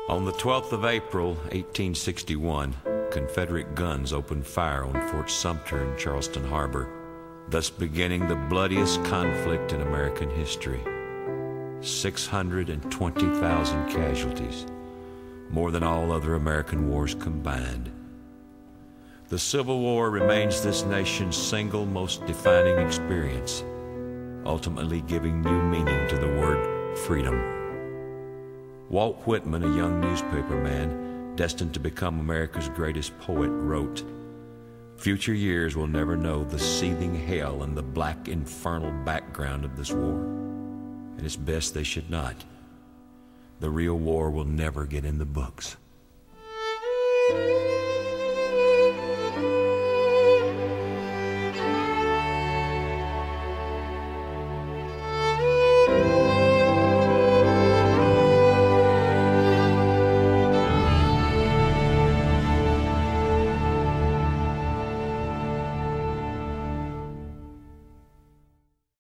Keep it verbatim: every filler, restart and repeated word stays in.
On the twelfth of April, eighteen sixty-one, Confederate guns opened fire on Fort Sumter in Charleston Harbor, thus beginning the bloodiest conflict in American history. six hundred twenty thousand casualties, more than all other American wars combined. The Civil War remains this nation's single most defining experience, ultimately giving new meaning to the word freedom. Walt Whitman, a young newspaper man destined to become America's greatest poet, wrote, "Future years will never know the seething hell and the black infernal background of this war, and it's best they should not. The real war will never get in the books."